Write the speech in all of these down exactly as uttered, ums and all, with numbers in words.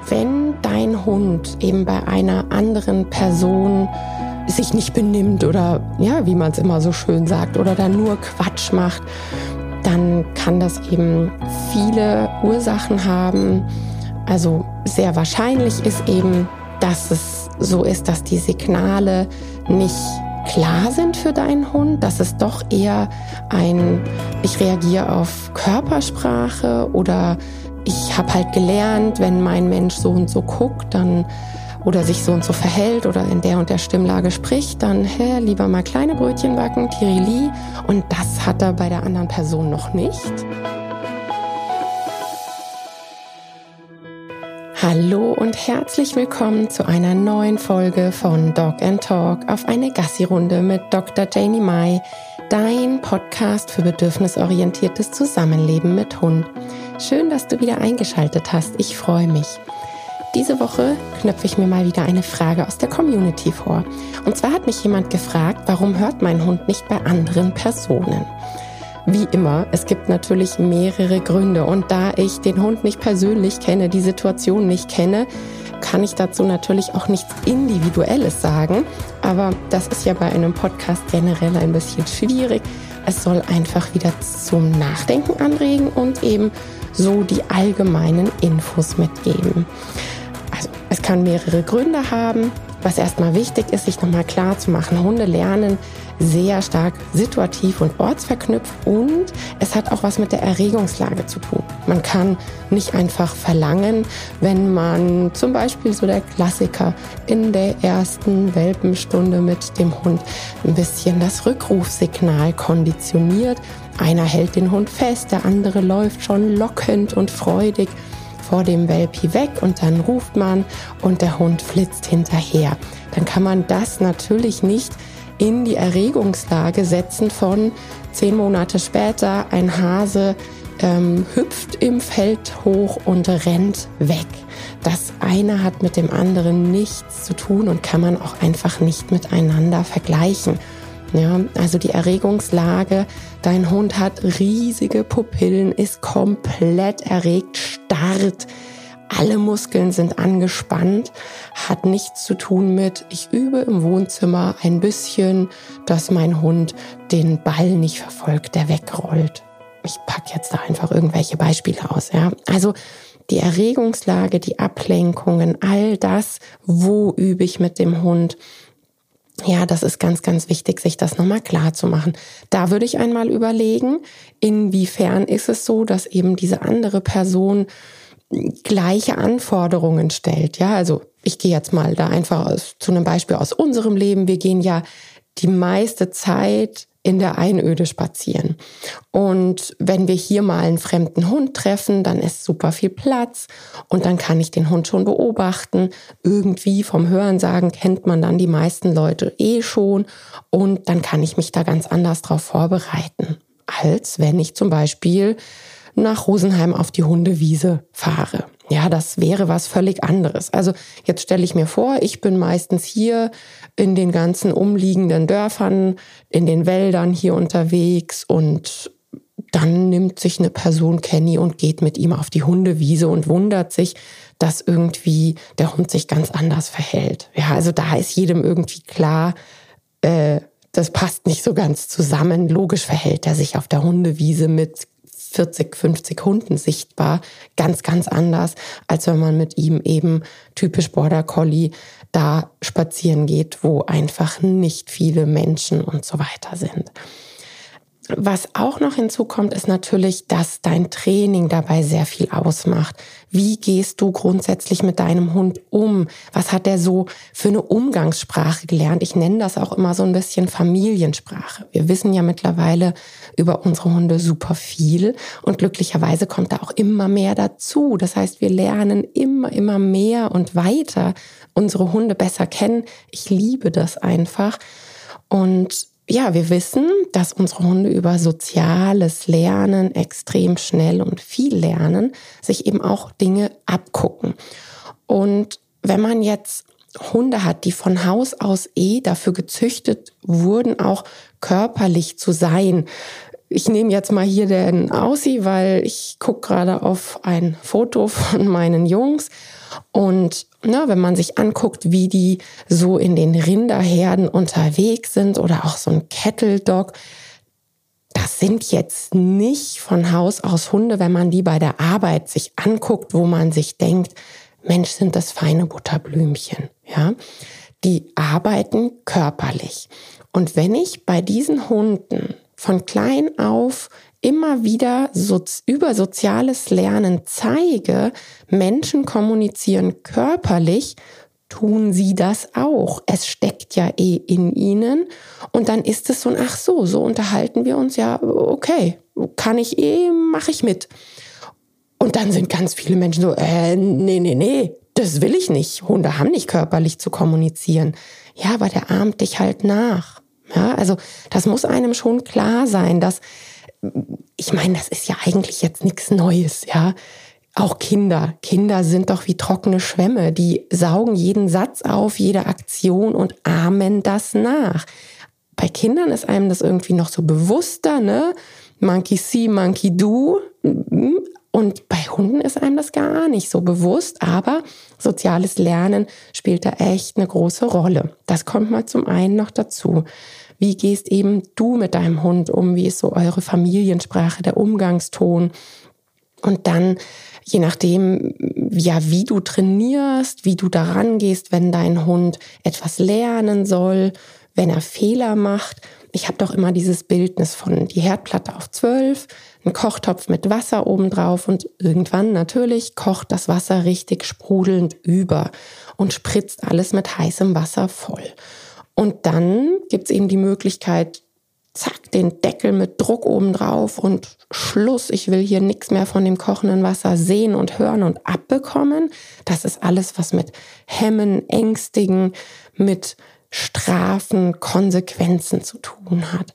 wenn dein Hund eben bei einer anderen Person sich nicht benimmt oder, ja, wie man es immer so schön sagt, oder da nur Quatsch macht, dann kann das eben viele Ursachen haben. Also sehr wahrscheinlich ist eben, dass es so ist, dass die Signale nicht klar sind für deinen Hund, dass es doch eher ein, ich reagiere auf Körpersprache oder ich habe halt gelernt, wenn mein Mensch so und so guckt, dann oder sich so und so verhält oder in der und der Stimmlage spricht, dann hä, lieber mal kleine Brötchen backen, Tirili. Und das hat er bei der anderen Person noch nicht. Hallo und herzlich willkommen zu einer neuen Folge von Dog and Talk auf eine Gassi-Runde mit Doktor Janie Mai, dein Podcast für bedürfnisorientiertes Zusammenleben mit Hund. Schön, dass du wieder eingeschaltet hast. Ich freue mich. Diese Woche knöpfe ich mir mal wieder eine Frage aus der Community vor. Und zwar hat mich jemand gefragt, warum hört mein Hund nicht bei anderen Personen? Wie immer, es gibt natürlich mehrere Gründe. Und da ich den Hund nicht persönlich kenne, die Situation nicht kenne, kann ich dazu natürlich auch nichts Individuelles sagen. Aber das ist ja bei einem Podcast generell ein bisschen schwierig. Es soll einfach wieder zum Nachdenken anregen und eben so die allgemeinen Infos mitgeben. Also es kann mehrere Gründe haben. Was erstmal wichtig ist, sich nochmal klar zu machen, Hunde lernen sehr stark situativ und ortsverknüpft und es hat auch was mit der Erregungslage zu tun. Man kann nicht einfach verlangen, wenn man zum Beispiel so der Klassiker in der ersten Welpenstunde mit dem Hund ein bisschen das Rückrufsignal konditioniert. Einer hält den Hund fest, der andere läuft schon lockend und freudig vor dem Welpi weg und dann ruft man und der Hund flitzt hinterher. Dann kann man das natürlich nicht in die Erregungslage setzen von zehn Monate später, ein Hase ähm, hüpft im Feld hoch und rennt weg. Das eine hat mit dem anderen nichts zu tun und kann man auch einfach nicht miteinander vergleichen. Ja, also die Erregungslage, dein Hund hat riesige Pupillen, ist komplett erregt, starrt, alle Muskeln sind angespannt, hat nichts zu tun mit, ich übe im Wohnzimmer ein bisschen, dass mein Hund den Ball nicht verfolgt, der wegrollt. Ich packe jetzt da einfach irgendwelche Beispiele aus. Ja, also die Erregungslage, die Ablenkungen, all das, wo übe ich mit dem Hund. Ja, das ist ganz, ganz wichtig, sich das nochmal klar zu machen. Da würde ich einmal überlegen, inwiefern ist es so, dass eben diese andere Person gleiche Anforderungen stellt. Ja, also ich gehe jetzt mal da einfach aus, zu einem Beispiel aus unserem Leben. Wir gehen ja die meiste Zeit in der Einöde spazieren. Und wenn wir hier mal einen fremden Hund treffen, dann ist super viel Platz und dann kann ich den Hund schon beobachten. Irgendwie vom Hörensagen kennt man dann die meisten Leute eh schon und dann kann ich mich da ganz anders drauf vorbereiten, als wenn ich zum Beispiel nach Rosenheim auf die Hundewiese fahre. Ja, das wäre was völlig anderes. Also jetzt stelle ich mir vor, ich bin meistens hier in den ganzen umliegenden Dörfern, in den Wäldern hier unterwegs und dann nimmt sich eine Person Kenny und geht mit ihm auf die Hundewiese und wundert sich, dass irgendwie der Hund sich ganz anders verhält. Ja, also da ist jedem irgendwie klar, äh, das passt nicht so ganz zusammen. Logisch verhält er sich auf der Hundewiese mit vierzig, fünfzig Hunden sichtbar, ganz, ganz anders, als wenn man mit ihm eben typisch Border Collie da spazieren geht, wo einfach nicht viele Menschen und so weiter sind. Was auch noch hinzukommt, ist natürlich, dass dein Training dabei sehr viel ausmacht. Wie gehst du grundsätzlich mit deinem Hund um? Was hat er so für eine Umgangssprache gelernt? Ich nenne das auch immer so ein bisschen Familiensprache. Wir wissen ja mittlerweile über unsere Hunde super viel und glücklicherweise kommt da auch immer mehr dazu. Das heißt, wir lernen immer, immer mehr und weiter unsere Hunde besser kennen. Ich liebe das einfach. Und ja, wir wissen, dass unsere Hunde über soziales Lernen extrem schnell und viel lernen, sich eben auch Dinge abgucken. Und wenn man jetzt Hunde hat, die von Haus aus eh dafür gezüchtet wurden, auch körperlich zu sein, ich nehme jetzt mal hier den Aussie, weil ich gucke gerade auf ein Foto von meinen Jungs. Und na, wenn man sich anguckt, wie die so in den Rinderherden unterwegs sind oder auch so ein Cattle Dog, das sind jetzt nicht von Haus aus Hunde, wenn man die bei der Arbeit sich anguckt, wo man sich denkt, Mensch, sind das feine Butterblümchen, ja? Die arbeiten körperlich. Und wenn ich bei diesen Hunden von klein auf immer wieder so über soziales Lernen zeige, Menschen kommunizieren körperlich, tun sie das auch. Es steckt ja eh in ihnen. Und dann ist es so ein, ach so, so unterhalten wir uns, ja, okay, kann ich eh, mache ich mit. Und dann sind ganz viele Menschen so, äh, nee, nee, nee, das will ich nicht. Hunde haben nicht körperlich zu kommunizieren. Ja, aber der ahmt dich halt nach. Ja, also das muss einem schon klar sein, dass, ich meine, das ist ja eigentlich jetzt nichts Neues, ja. Auch Kinder. Kinder sind doch wie trockene Schwämme. Die saugen jeden Satz auf, jede Aktion und ahmen das nach. Bei Kindern ist einem das irgendwie noch so bewusster, ne? Monkey see, monkey do. Und bei Hunden ist einem das gar nicht so bewusst. Aber soziales Lernen spielt da echt eine große Rolle. Das kommt mal zum einen noch dazu. Wie gehst eben du mit deinem Hund um? Wie ist so eure Familiensprache, der Umgangston? Und dann, je nachdem, ja, wie du trainierst, wie du daran gehst, wenn dein Hund etwas lernen soll, wenn er Fehler macht. Ich habe doch immer dieses Bildnis von die Herdplatte auf zwölf, ein Kochtopf mit Wasser obendrauf und irgendwann natürlich kocht das Wasser richtig sprudelnd über und spritzt alles mit heißem Wasser voll. Und dann gibt's eben die Möglichkeit, zack, den Deckel mit Druck oben drauf und Schluss. Ich will hier nichts mehr von dem kochenden Wasser sehen und hören und abbekommen. Das ist alles, was mit Hemmen, Ängstigen, mit Strafen, Konsequenzen zu tun hat.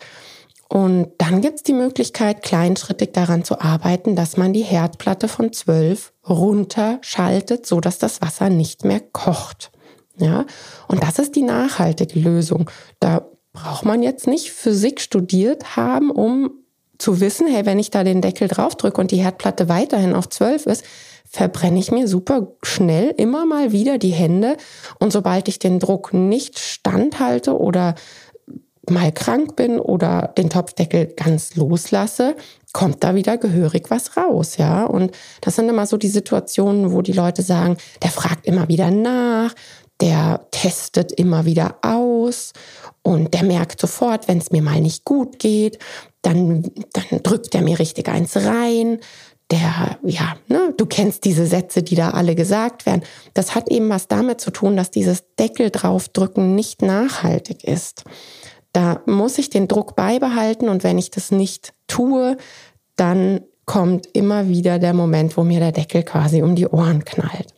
Und dann gibt's die Möglichkeit, kleinschrittig daran zu arbeiten, dass man die Herdplatte von zwölf runterschaltet, so dass das Wasser nicht mehr kocht. Ja, und das ist die nachhaltige Lösung. Da braucht man jetzt nicht Physik studiert haben, um zu wissen, hey, wenn ich da den Deckel drauf drücke und die Herdplatte weiterhin auf zwölf ist, verbrenne ich mir super schnell immer mal wieder die Hände. Und sobald ich den Druck nicht standhalte oder mal krank bin oder den Topfdeckel ganz loslasse, kommt da wieder gehörig was raus, ja. Und das sind immer so die Situationen, wo die Leute sagen, der fragt immer wieder nach, der testet immer wieder aus und der merkt sofort, wenn es mir mal nicht gut geht, dann, dann drückt er mir richtig eins rein. Der, ja, ne, du kennst diese Sätze, die da alle gesagt werden. Das hat eben was damit zu tun, dass dieses Deckel draufdrücken nicht nachhaltig ist. Da muss ich den Druck beibehalten und wenn ich das nicht tue, dann kommt immer wieder der Moment, wo mir der Deckel quasi um die Ohren knallt.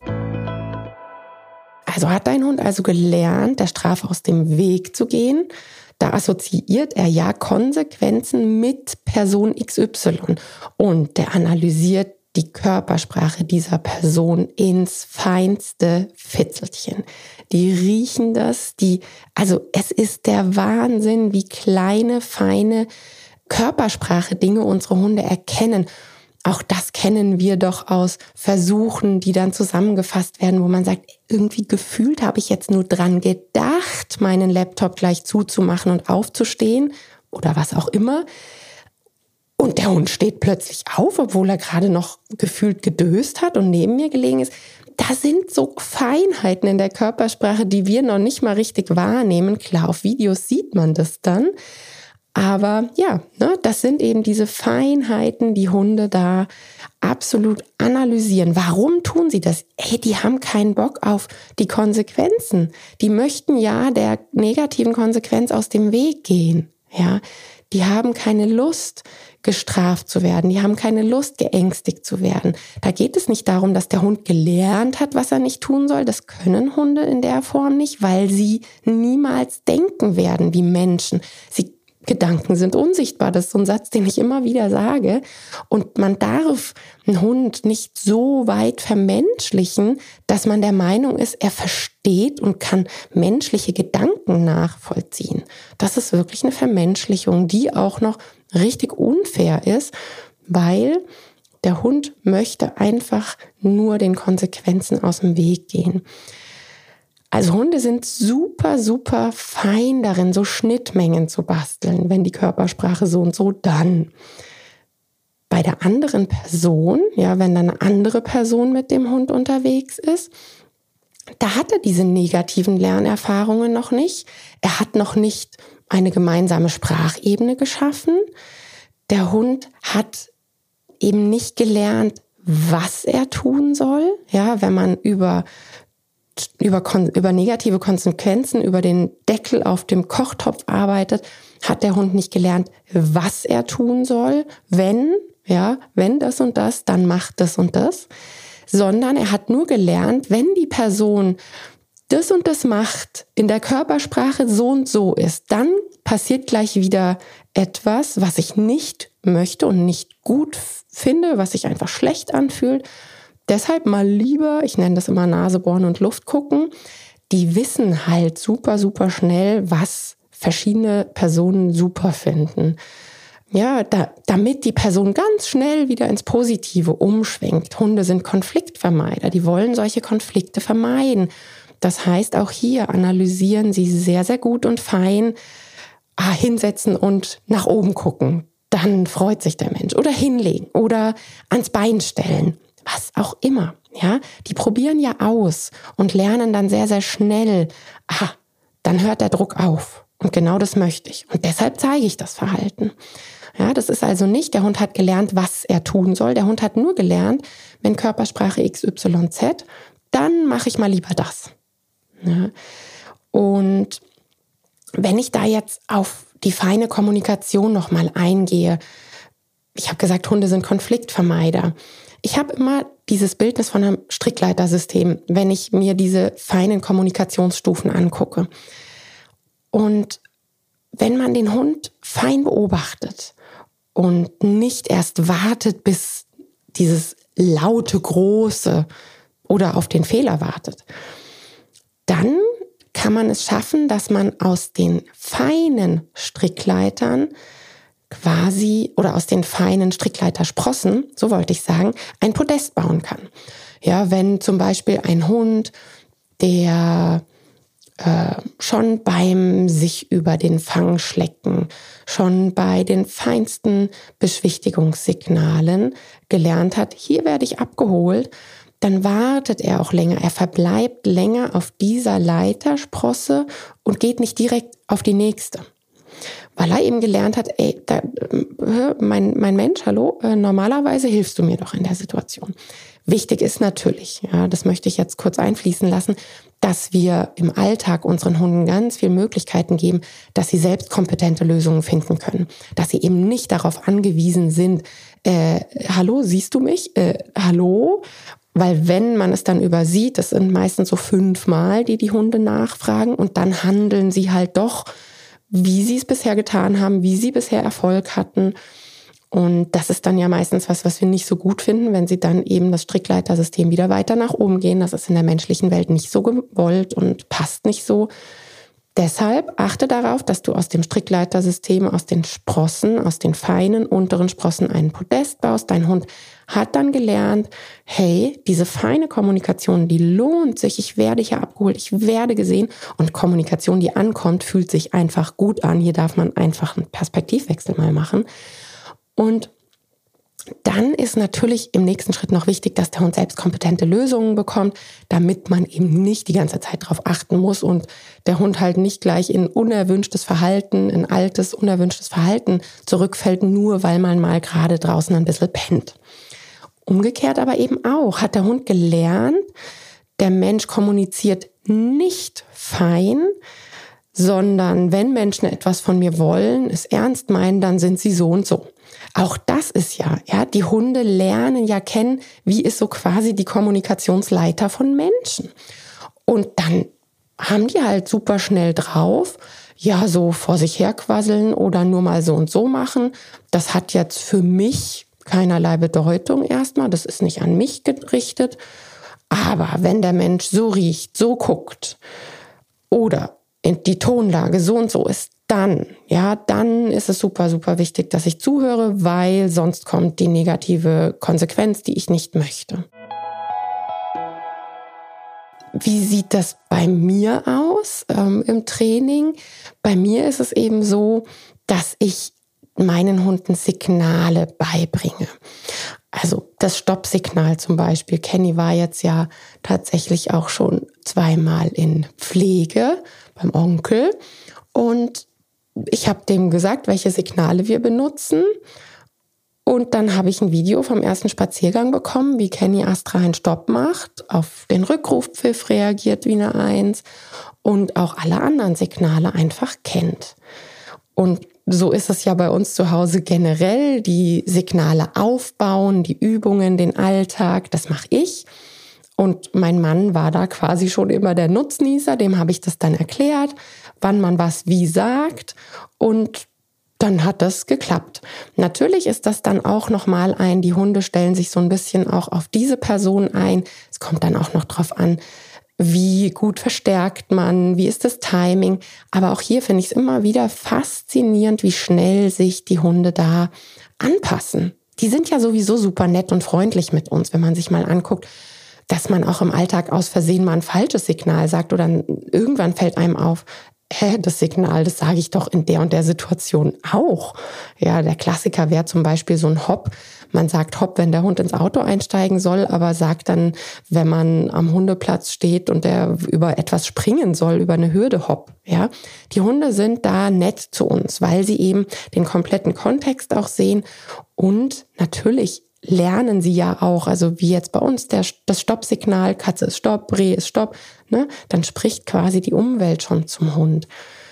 Also hat dein Hund also gelernt, der Strafe aus dem Weg zu gehen. Da assoziiert er ja Konsequenzen mit Person X Y und der analysiert die Körpersprache dieser Person ins feinste Fitzelchen. Die riechen das, die, also es ist der Wahnsinn, wie kleine, feine Körpersprache Dinge unsere Hunde erkennen. Auch das kennen wir doch aus Versuchen, die dann zusammengefasst werden, wo man sagt, irgendwie gefühlt habe ich jetzt nur dran gedacht, meinen Laptop gleich zuzumachen und aufzustehen oder was auch immer. Und der Hund steht plötzlich auf, obwohl er gerade noch gefühlt gedöst hat und neben mir gelegen ist. Da sind so Feinheiten in der Körpersprache, die wir noch nicht mal richtig wahrnehmen. Klar, auf Videos sieht man das dann. Aber ja, ne, das sind eben diese Feinheiten, die Hunde da absolut analysieren. Warum tun sie das? Ey, die haben keinen Bock auf die Konsequenzen. Die möchten ja der negativen Konsequenz aus dem Weg gehen. Ja, die haben keine Lust, gestraft zu werden. Die haben keine Lust, geängstigt zu werden. Da geht es nicht darum, dass der Hund gelernt hat, was er nicht tun soll. Das können Hunde in der Form nicht, weil sie niemals denken werden wie Menschen. Sie Gedanken sind unsichtbar. Das ist so ein Satz, den ich immer wieder sage. Und man darf einen Hund nicht so weit vermenschlichen, dass man der Meinung ist, er versteht und kann menschliche Gedanken nachvollziehen. Das ist wirklich eine Vermenschlichung, die auch noch richtig unfair ist, weil der Hund möchte einfach nur den Konsequenzen aus dem Weg gehen. Also Hunde sind super, super fein darin, so Schnittmengen zu basteln, wenn die Körpersprache so und so, dann. Bei der anderen Person, ja, wenn dann eine andere Person mit dem Hund unterwegs ist, da hat er diese negativen Lernerfahrungen noch nicht. Er hat noch nicht eine gemeinsame Sprachebene geschaffen. Der Hund hat eben nicht gelernt, was er tun soll. Ja, wenn man über, über, über negative Konsequenzen, über den Deckel auf dem Kochtopf arbeitet, hat der Hund nicht gelernt, was er tun soll. Wenn, ja, wenn das und das, dann macht das und das. Sondern er hat nur gelernt, wenn die Person das und das macht, in der Körpersprache so und so ist, dann passiert gleich wieder etwas, was ich nicht möchte und nicht gut finde, was sich einfach schlecht anfühlt. Deshalb mal lieber, ich nenne das immer Nase bohren und Luft gucken, die wissen halt super, super schnell, was verschiedene Personen super finden. Ja, da, damit die Person ganz schnell wieder ins Positive umschwenkt. Hunde sind Konfliktvermeider, die wollen solche Konflikte vermeiden. Das heißt, auch hier analysieren sie sehr, sehr gut und fein, ah, hinsetzen und nach oben gucken. Dann freut sich der Mensch. Oder hinlegen oder ans Bein stellen, was auch immer. Ja, die probieren ja aus und lernen dann sehr, sehr schnell, aha, dann hört der Druck auf. Und genau das möchte ich. Und deshalb zeige ich das Verhalten. Ja, das ist also nicht, der Hund hat gelernt, was er tun soll. Der Hund hat nur gelernt, wenn Körpersprache X Y Z, dann mache ich mal lieber das. Ja. Und wenn ich da jetzt auf die feine Kommunikation nochmal eingehe, ich habe gesagt, Hunde sind Konfliktvermeider. Ich habe immer dieses Bildnis von einem Strickleitersystem, wenn ich mir diese feinen Kommunikationsstufen angucke. Und wenn man den Hund fein beobachtet und nicht erst wartet, bis dieses laute, große oder auf den Fehler wartet, dann kann man es schaffen, dass man aus den feinen Strickleitern quasi oder aus den feinen Strickleitersprossen, so wollte ich sagen, ein Podest bauen kann. Ja, wenn zum Beispiel ein Hund, der äh, schon beim sich über den Fang schlecken, schon bei den feinsten Beschwichtigungssignalen gelernt hat, hier werde ich abgeholt, dann wartet er auch länger. Er verbleibt länger auf dieser Leitersprosse und geht nicht direkt auf die nächste. Weil er eben gelernt hat, ey, da, mein, mein Mensch, hallo, äh, normalerweise hilfst du mir doch in der Situation. Wichtig ist natürlich, ja, das möchte ich jetzt kurz einfließen lassen, dass wir im Alltag unseren Hunden ganz viele Möglichkeiten geben, dass sie selbst kompetente Lösungen finden können. Dass sie eben nicht darauf angewiesen sind, äh, hallo, siehst du mich? Äh, hallo? Weil wenn man es dann übersieht, das sind meistens so fünfmal, die die Hunde nachfragen und dann handeln sie halt doch, wie sie es bisher getan haben, wie sie bisher Erfolg hatten. Und das ist dann ja meistens was, was wir nicht so gut finden, wenn sie dann eben das Strickleitersystem wieder weiter nach oben gehen. Das ist in der menschlichen Welt nicht so gewollt und passt nicht so. Deshalb achte darauf, dass du aus dem Strickleitersystem, aus den Sprossen, aus den feinen unteren Sprossen einen Podest baust. Dein Hund hat dann gelernt, hey, diese feine Kommunikation, die lohnt sich. Ich werde hier abgeholt, ich werde gesehen. Und Kommunikation, die ankommt, fühlt sich einfach gut an. Hier darf man einfach einen Perspektivwechsel mal machen. Und dann ist natürlich im nächsten Schritt noch wichtig, dass der Hund selbst kompetente Lösungen bekommt, damit man eben nicht die ganze Zeit darauf achten muss und der Hund halt nicht gleich in unerwünschtes Verhalten, in altes, unerwünschtes Verhalten zurückfällt, nur weil man mal gerade draußen ein bisschen pennt. Umgekehrt aber eben auch, hat der Hund gelernt, der Mensch kommuniziert nicht fein, sondern wenn Menschen etwas von mir wollen, es ernst meinen, dann sind sie so und so. Auch das ist ja, ja, die Hunde lernen ja kennen, wie ist so quasi die Kommunikationsleiter von Menschen. Und dann haben die halt super schnell drauf, ja, so vor sich herquasseln oder nur mal so und so machen. Das hat jetzt für mich keinerlei Bedeutung erstmal, das ist nicht an mich gerichtet. Aber wenn der Mensch so riecht, so guckt oder die Tonlage so und so ist, dann, ja, dann ist es super, super wichtig, dass ich zuhöre, weil sonst kommt die negative Konsequenz, die ich nicht möchte. Wie sieht das bei mir aus ähm, im Training? Bei mir ist es eben so, dass ich meinen Hunden Signale beibringe. Also das Stoppsignal zum Beispiel. Kenny war jetzt ja tatsächlich auch schon zweimal in Pflege beim Onkel. Und ich habe dem gesagt, welche Signale wir benutzen. Und dann habe ich ein Video vom ersten Spaziergang bekommen, wie Kenny Astra einen Stopp macht, auf den Rückrufpfiff reagiert wie eine Eins und auch alle anderen Signale einfach kennt. Und so ist es ja bei uns zu Hause generell, die Signale aufbauen, die Übungen, den Alltag, das mache ich. Und mein Mann war da quasi schon immer der Nutznießer, dem habe ich das dann erklärt, wann man was wie sagt, und dann hat das geklappt. Natürlich ist das dann auch nochmal ein, die Hunde stellen sich so ein bisschen auch auf diese Person ein. Es kommt dann auch noch drauf an, wie gut verstärkt man, wie ist das Timing. Aber auch hier finde ich es immer wieder faszinierend, wie schnell sich die Hunde da anpassen. Die sind ja sowieso super nett und freundlich mit uns, wenn man sich mal anguckt, dass man auch im Alltag aus Versehen mal ein falsches Signal sagt oder irgendwann fällt einem auf, hä, das Signal, das sage ich doch in der und der Situation auch. Ja, der Klassiker wäre zum Beispiel so ein Hopp. Man sagt Hopp, wenn der Hund ins Auto einsteigen soll, aber sagt dann, wenn man am Hundeplatz steht und der über etwas springen soll, über eine Hürde Hopp. Ja, die Hunde sind da nett zu uns, weil sie eben den kompletten Kontext auch sehen und natürlich lernen sie ja auch, also wie jetzt bei uns der, das Stoppsignal, Katze ist Stopp, Reh ist Stopp, ne? Dann spricht quasi die Umwelt schon zum Hund.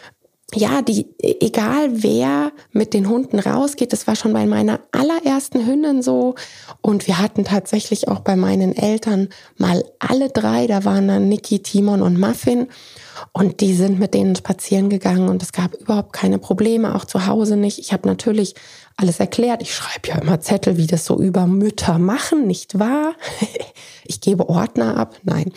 Ja, die, egal wer mit den Hunden rausgeht, das war schon bei meiner allerersten Hündin so und wir hatten tatsächlich auch bei meinen Eltern mal alle drei, da waren dann Niki, Timon und Muffin und die sind mit denen spazieren gegangen und es gab überhaupt keine Probleme, auch zu Hause nicht. Ich habe natürlich alles erklärt. Ich schreibe ja immer Zettel, wie das so über Mütter machen, nicht wahr? Ich gebe Ordner ab, nein.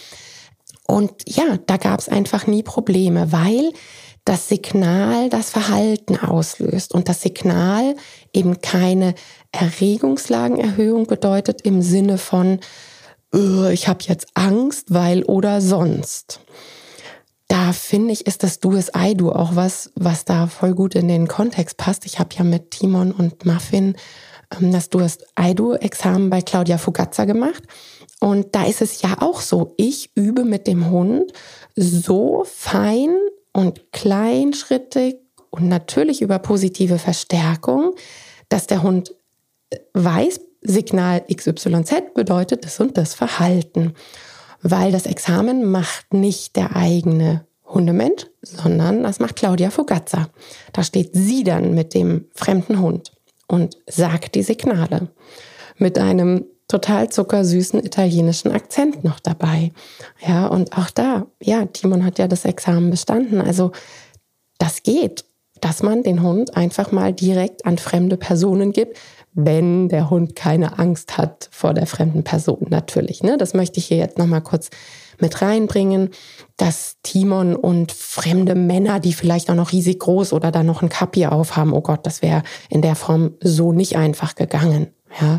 Und ja, da gab es einfach nie Probleme, weil das Signal das Verhalten auslöst und das Signal eben keine Erregungslagenerhöhung bedeutet im Sinne von, äh, ich habe jetzt Angst, weil oder sonst. Da finde ich, ist das Du ist I Do auch was, was da voll gut in den Kontext passt. Ich habe ja mit Timon und Muffin ähm, das Du ist I Do-Examen bei Claudia Fugazza gemacht. Und da ist es ja auch so, ich übe mit dem Hund so fein und kleinschrittig und natürlich über positive Verstärkung, dass der Hund weiß, Signal X Y Z bedeutet das und das Verhalten. Weil das Examen macht nicht der eigene Hundemensch, sondern das macht Claudia Fugazza. Da steht sie dann mit dem fremden Hund und sagt die Signale. Mit einem total zuckersüßen italienischen Akzent noch dabei. Ja, und auch da, ja, Timon hat ja das Examen bestanden. Also das geht, dass man den Hund einfach mal direkt an fremde Personen gibt, wenn der Hund keine Angst hat vor der fremden Person, natürlich. Ne? Das möchte ich hier jetzt nochmal kurz mit reinbringen, dass Timon und fremde Männer, die vielleicht auch noch riesig groß oder da noch ein Kapi aufhaben, oh Gott, das wäre in der Form so nicht einfach gegangen. Ja.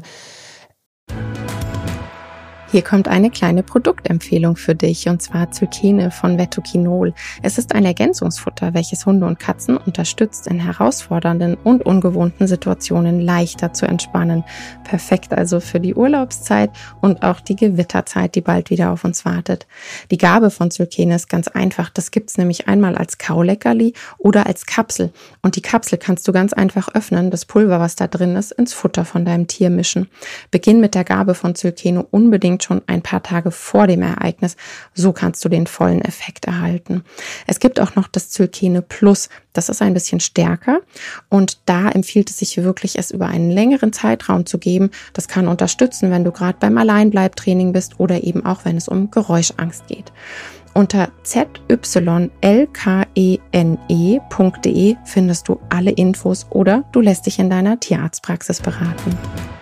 Hier kommt eine kleine Produktempfehlung für dich, und zwar Zylkene von Vettokinol. Es ist ein Ergänzungsfutter, welches Hunde und Katzen unterstützt, in herausfordernden und ungewohnten Situationen leichter zu entspannen. Perfekt also für die Urlaubszeit und auch die Gewitterzeit, die bald wieder auf uns wartet. Die Gabe von Zylkene ist ganz einfach. Das gibt's nämlich einmal als Kauleckerli oder als Kapsel. Und die Kapsel kannst du ganz einfach öffnen, das Pulver, was da drin ist, ins Futter von deinem Tier mischen. Beginn mit der Gabe von Zylkene unbedingt schon ein paar Tage vor dem Ereignis. So kannst du den vollen Effekt erhalten. Es gibt auch noch das Zylkene Plus. Das ist ein bisschen stärker und da empfiehlt es sich wirklich, es über einen längeren Zeitraum zu geben. Das kann unterstützen, wenn du gerade beim Alleinbleibtraining bist oder eben auch, wenn es um Geräuschangst geht. Unter z y l k e n e punkt d e findest du alle Infos oder du lässt dich in deiner Tierarztpraxis beraten.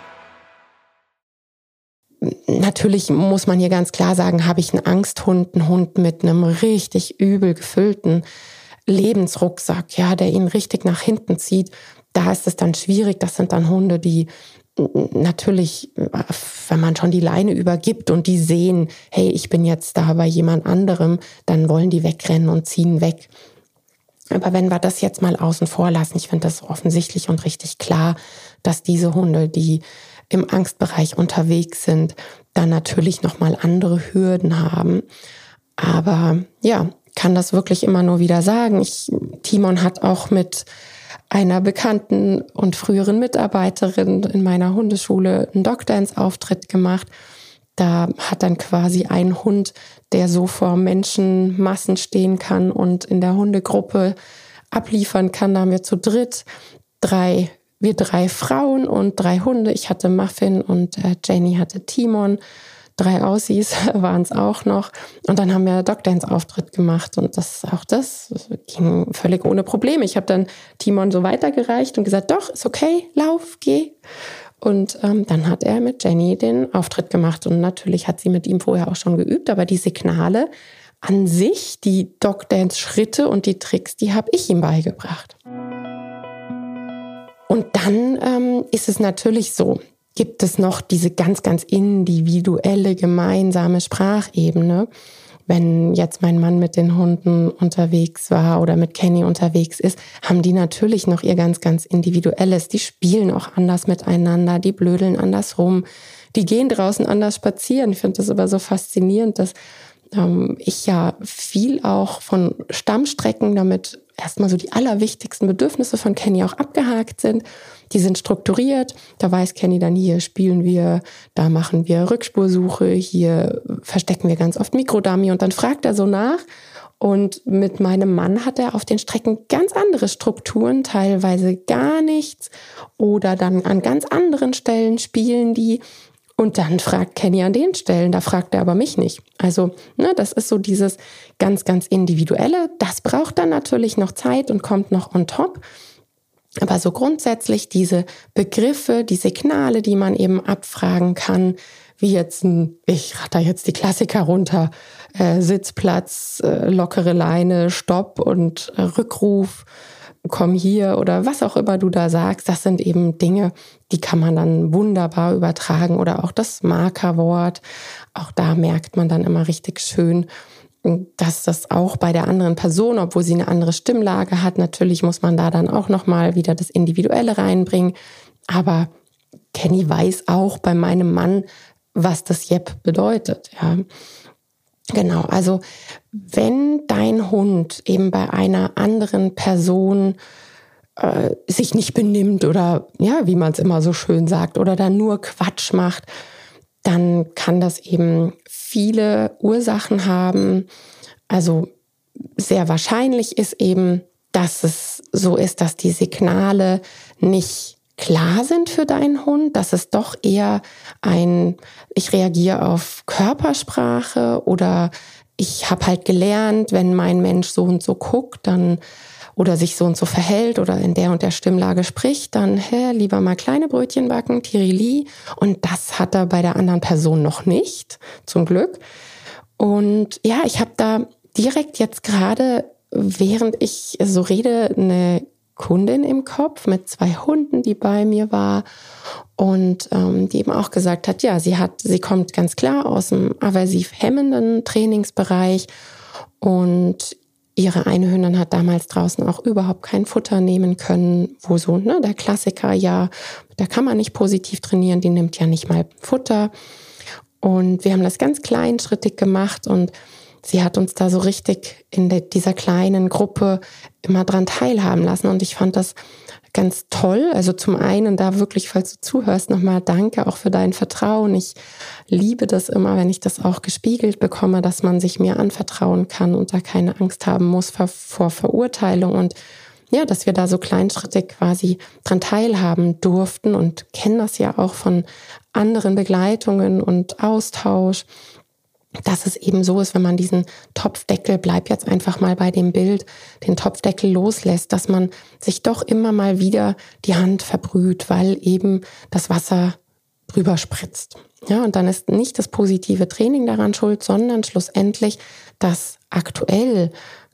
Natürlich muss man hier ganz klar sagen, habe ich einen Angsthund, einen Hund mit einem richtig übel gefüllten Lebensrucksack, ja, der ihn richtig nach hinten zieht. Da ist es dann schwierig. Das sind dann Hunde, die natürlich, wenn man schon die Leine übergibt und die sehen, hey, ich bin jetzt da bei jemand anderem, dann wollen die wegrennen und ziehen weg. Aber wenn wir das jetzt mal außen vor lassen, ich finde das offensichtlich und richtig klar, dass diese Hunde, die im Angstbereich unterwegs sind, dann natürlich nochmal andere Hürden haben. Aber ja, kann das wirklich immer nur wieder sagen. Ich, Timon hat auch mit einer bekannten und früheren Mitarbeiterin in meiner Hundeschule einen Dog-Dance-Auftritt gemacht. Da hat dann quasi ein Hund, der so vor Menschenmassen stehen kann und in der Hundegruppe abliefern kann. Da haben wir zu dritt drei, wir drei Frauen und drei Hunde. Ich hatte Muffin und äh, Jenny hatte Timon. Drei Aussies waren es auch noch. Und dann haben wir Dog-Dance-Auftritt gemacht. Und das auch das ging völlig ohne Probleme. Ich habe dann Timon so weitergereicht und gesagt, doch, ist okay, lauf, geh. Und ähm, dann hat er mit Jenny den Auftritt gemacht. Und natürlich hat sie mit ihm vorher auch schon geübt. Aber die Signale an sich, die Dog-Dance-Schritte und die Tricks, die habe ich ihm beigebracht. Und dann ähm, ist es natürlich so, gibt es noch diese ganz, ganz individuelle gemeinsame Sprachebene. Wenn jetzt mein Mann mit den Hunden unterwegs war oder mit Kenny unterwegs ist, haben die natürlich noch ihr ganz, ganz Individuelles. Die spielen auch anders miteinander, die blödeln anders rum, die gehen draußen anders spazieren. Ich finde das aber so faszinierend, dass ähm, ich ja viel auch von Stammstrecken, damit erstmal so die allerwichtigsten Bedürfnisse von Kenny auch abgehakt sind. Die sind strukturiert, da weiß Kenny dann, hier spielen wir, da machen wir Rückspursuche, hier verstecken wir ganz oft Mikrodummy und dann fragt er so nach. Und mit meinem Mann hat er auf den Strecken ganz andere Strukturen, teilweise gar nichts oder dann an ganz anderen Stellen spielen die. Und dann fragt Kenny an den Stellen, da fragt er aber mich nicht. Also ne, das ist so dieses ganz, ganz Individuelle. Das braucht dann natürlich noch Zeit und kommt noch on top. Aber so grundsätzlich diese Begriffe, die Signale, die man eben abfragen kann, wie jetzt ein, ich ratter jetzt die Klassiker runter, äh, Sitzplatz, äh, lockere Leine, Stopp und äh, Rückruf, komm hier oder was auch immer du da sagst, das sind eben Dinge, die kann man dann wunderbar übertragen oder auch das Markerwort. Auch da merkt man dann immer richtig schön, dass das auch bei der anderen Person, obwohl sie eine andere Stimmlage hat, natürlich muss man da dann auch nochmal wieder das Individuelle reinbringen. Aber Kenny weiß auch bei meinem Mann, was das Jep bedeutet. Ja. Genau, also wenn dein Hund eben bei einer anderen Person äh, sich nicht benimmt oder ja, wie man es immer so schön sagt, oder dann nur Quatsch macht, dann kann das eben viele Ursachen haben. Also sehr wahrscheinlich ist eben, dass es so ist, dass die Signale nicht klar sind für deinen Hund, dass es doch eher ein, ich reagiere auf Körpersprache oder ich habe halt gelernt, wenn mein Mensch so und so guckt, dann oder sich so und so verhält oder in der und der Stimmlage spricht, dann hä, lieber mal kleine Brötchen backen, Tirili. Und das hat er bei der anderen Person noch nicht, zum Glück. Und ja, ich habe da direkt jetzt gerade, während ich so rede, eine Kundin im Kopf mit zwei Hunden, die bei mir war und ähm, die eben auch gesagt hat, ja, sie hat, sie kommt ganz klar aus dem aversiv hemmenden Trainingsbereich und ihre eine Hündin hat damals draußen auch überhaupt kein Futter nehmen können, wo so, ne, der Klassiker, ja, da kann man nicht positiv trainieren, die nimmt ja nicht mal Futter. Und wir haben das ganz kleinschrittig gemacht und sie hat uns da so richtig in de, dieser kleinen Gruppe immer dran teilhaben lassen. Und ich fand das ganz toll. Also zum einen da wirklich, falls du zuhörst, nochmal danke auch für dein Vertrauen. Ich liebe das immer, wenn ich das auch gespiegelt bekomme, dass man sich mir anvertrauen kann und da keine Angst haben muss vor, vor Verurteilung. Und ja, dass wir da so kleinschrittig quasi dran teilhaben durften und kennen das ja auch von anderen Begleitungen und Austausch, dass es eben so ist, wenn man diesen Topfdeckel, bleib jetzt einfach mal bei dem Bild, den Topfdeckel loslässt, dass man sich doch immer mal wieder die Hand verbrüht, weil eben das Wasser drüber spritzt. Ja, und dann ist nicht das positive Training daran schuld, sondern schlussendlich, dass aktuell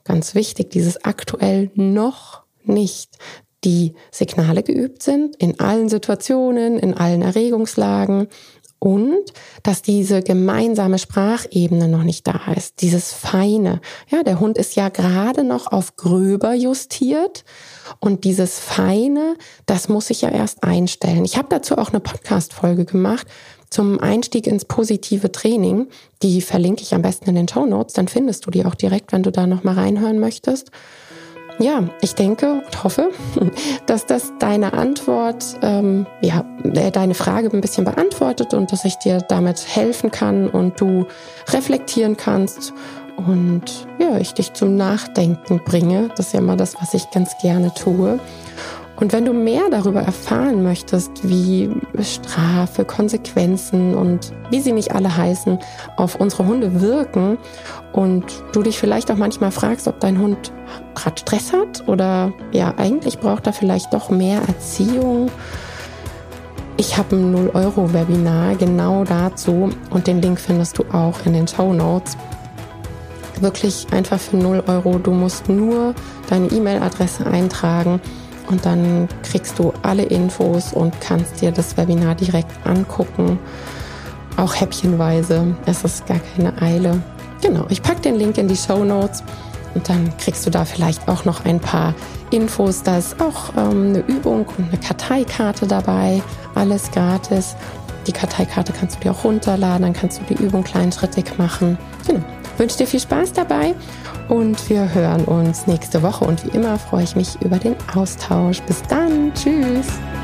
ganz wichtig, dieses aktuell noch nicht, die Signale geübt sind in allen Situationen, in allen Erregungslagen und dass diese gemeinsame Sprachebene noch nicht da ist, dieses Feine. Ja, der Hund ist ja gerade noch auf gröber justiert und dieses Feine, das muss sich ja erst einstellen. Ich habe dazu auch eine Podcast-Folge gemacht zum Einstieg ins positive Training. Die verlinke ich am besten in den Shownotes, dann findest du die auch direkt, wenn du da noch mal reinhören möchtest. Ja, ich denke und hoffe, dass das deine Antwort, ähm, ja, deine Frage ein bisschen beantwortet und dass ich dir damit helfen kann und du reflektieren kannst und ja, ich dich zum Nachdenken bringe. Das ist ja immer das, was ich ganz gerne tue. Und wenn du mehr darüber erfahren möchtest, wie Strafe, Konsequenzen und wie sie nicht alle heißen, auf unsere Hunde wirken und du dich vielleicht auch manchmal fragst, ob dein Hund gerade Stress hat oder ja, eigentlich braucht er vielleicht doch mehr Erziehung. Ich habe ein null Euro Webinar genau dazu und den Link findest du auch in den Shownotes. Wirklich einfach für null Euro. Du musst nur deine E-Mail-Adresse eintragen. Und dann kriegst du alle Infos und kannst dir das Webinar direkt angucken. Auch häppchenweise. Es ist gar keine Eile. Genau, ich packe den Link in die Shownotes und dann kriegst du da vielleicht auch noch ein paar Infos. Da ist auch ähm, eine Übung und eine Karteikarte dabei. Alles gratis. Die Karteikarte kannst du dir auch runterladen. Dann kannst du die Übung kleinschrittig machen. Genau. Ich wünsche dir viel Spaß dabei. Und wir hören uns nächste Woche. Und wie immer freue ich mich über den Austausch. Bis dann. Tschüss.